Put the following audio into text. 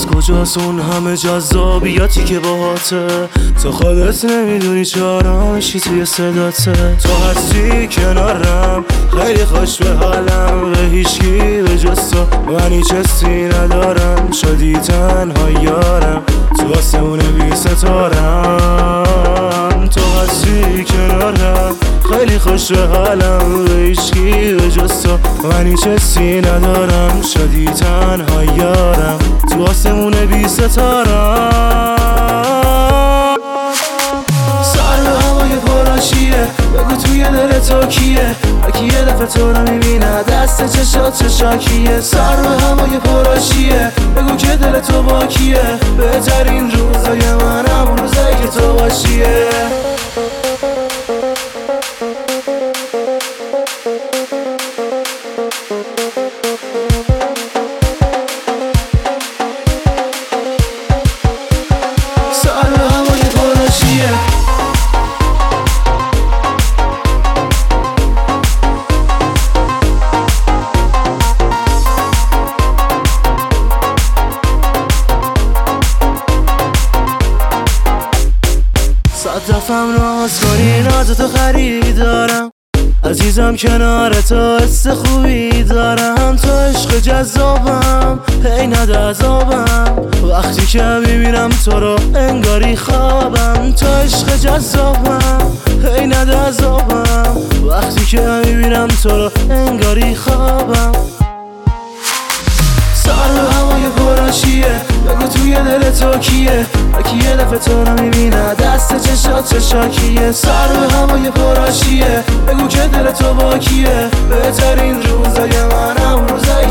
کجاست اون همه جذابیتی که باهاته؟ تو خودت نمیدونی چرا میشی توی صداته. تو هستی کنارم خیلی خوش به حالم، به هیچکی به جز تو من هیچ حسی ندارم. شدی تنها یارم تو آسمون بی ستارم. تو هستی کنارم خیلی خوش به حالم، به هیچکی به جز تو من هیچ حسی ندارم. شدی تنها یارم تو آسمون بی ستارم. سر به هوای پراشیه، بگو توی دل تو کیه؟ هرکی یه دفعه تو رو میبینه دست چشات چه شاکیه. سر به هوای پراشیه، بگو که دل تو با کیه؟ بهترین روزای من همون روزایی که تو باشیه. صد دفعم راز کنی ناز تو خریدارم، عزیزم کنار تو حس خوبی دارم. تو عشق جذابم هی نده عذابم، وقتی که میبینم تو رو انگاری خوابم. تو عشق جذابم هی نده عذابم، وقتی که میبینم تو رو انگاری خوابم. سر به هوای پراشیه، بگو توی دل تو کیه؟ هرکی یه دفعه تو رو میبینه دست چشات چه شاکیه. سر به هوای پراشیه، بگو که دل تو با کیه؟ بهترین روزای من همون روزایی